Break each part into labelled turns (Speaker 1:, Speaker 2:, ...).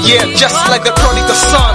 Speaker 1: Yeah, just like the prodigal son.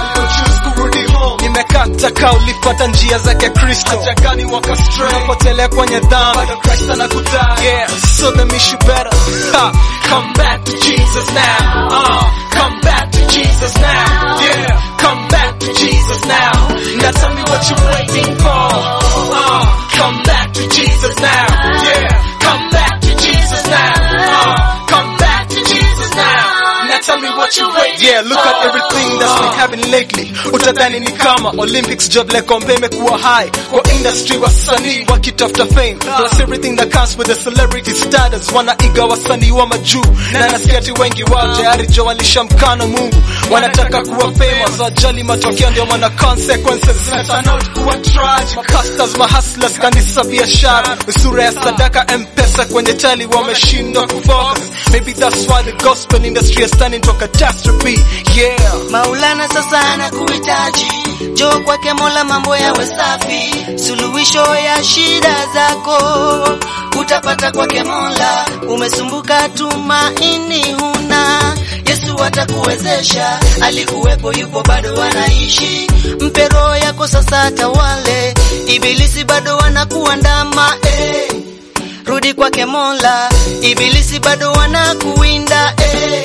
Speaker 1: Nimekata kauli fuata njia zake Kristo. Hajagani waka stray. Napotelea kwenye dhambi. Bado Christ anakudai. Yeah, so the mission better. Come back to Jesus now. Come back to Jesus now. Yeah, come back to Jesus now. Now tell me what you're waiting for. Come back to Jesus now. Yeah, come back to Jesus now. Come back to Jesus now. Now tell me what you're waiting for. Yeah, look at everything that's been happening lately. Utadhani ni kama Olympics job like kombe imekuwa high. Kwa industry wasanii wakitafuta fame. Plus everything that comes with the celebrity status. Wanaiga wasanii wa majuu. Na nasikia ati wengi wao tayari jo walishamkana Mungu. Wanataka kuwa famous. Wajali matokeo ndio maana consequences zinatana kuwa tragic. Makastas, mahustlers, kanisa, biashara. Usura ya sadaka M-Pesa kwenye tali wameshindwa kufocus. Maybe that's why the gospel industry is turning to a catastrophe. Yeah.
Speaker 2: Maulana sasa anakuhitaji. Njoo kwake Mola mambo yawe safi. Suluhisho ya shida zako utapata kwake Mola. Umesumbuka tumaini huna, Yesu atakuwezesha. Alikuwepo yupo bado anaishi. Mpe roho yako sasa tawale. Ibilisi bado anakuandama. Rudi kwake Mola. Ibilisi bado anakuwinda.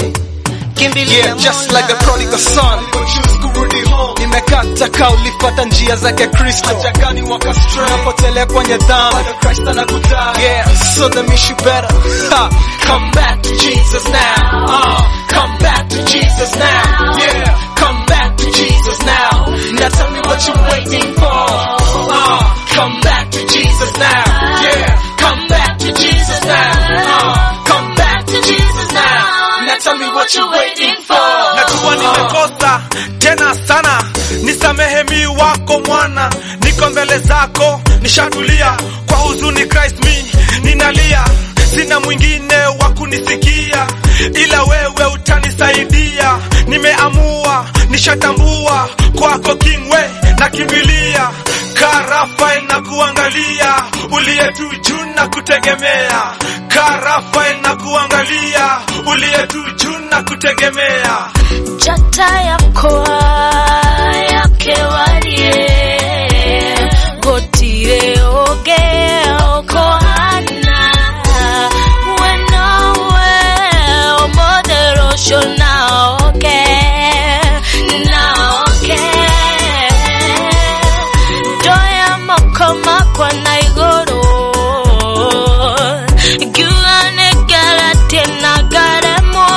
Speaker 1: Yeah, just like the prodigal son. Nimekata kauli fuata njia zake Kristo. Hajagani waka stray. Napotelea kwenye dhambi. Bado Christ anakudai. Yeah, so the mission better. Come back to Jesus now. Come back to Jesus now. Yeah, come back to Jesus now. Now tell me what you're waiting for. Come back to Jesus now. Yeah, come back to Jesus now. Come back to Jesus now. Now tell me what you're waiting for.
Speaker 3: Najua nimekosa tena sana, nisamehe mi wako mwana. Niko mbele zako nishatulia, kwa huzuni Christ mi ninalia. Sina mwingine wa kunisikia ila wewe utanisaidia. Nimeamua nishatambua kwako King we nakimbilia. Karafa na kuangalia, uliye tu juu na kutegemea. Karafa na kuangalia, uliye tu juu na kutegemea.
Speaker 4: Jata yako yake warie gotire oge okohana wenowe omoderosho naoke doya mokoma kwa naigoro gyuane galate nagaremo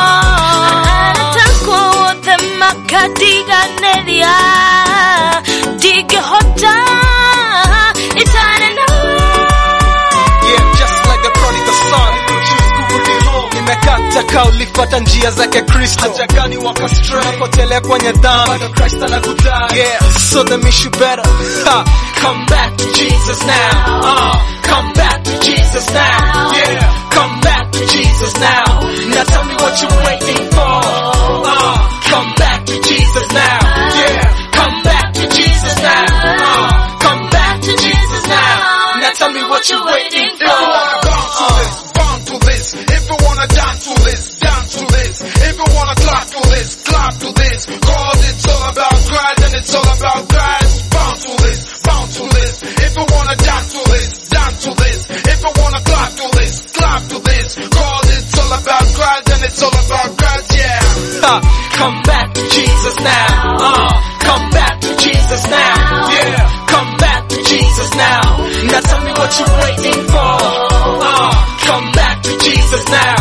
Speaker 4: katiga neria diga hota itane.
Speaker 1: Yeah, just like the prodigal son. Nimekata kauli fuata njia zake Kristo. Hajagani waka stray. Napotelea kwenye dhambi. Bado Christ anakudai. Yeah, so the mission better. Come back to Jesus now. Come back to Jesus now. Yeah, come back to Jesus now. Now tell me what you're waiting for. Come back to Jesus now. Yeah, come back to Jesus now. Come back to Jesus now. Now tell me what you're waiting for.
Speaker 5: If you wanna bounce to this, if you wanna dance to this, dance to this. If you wanna clap to this, clap to this. Cause it's all about Christ and it's all about Christ. Bounce to this, bounce to this. If you wanna dance to this, dance to this. If you wanna clap to this, clap to this. Cause it's all about Christ and it's all about Christ, yeah.
Speaker 1: Come back to Jesus now. Come back to Jesus now. Yeah, come back to Jesus now. Now tell me what you're waiting for. Come back to Jesus now.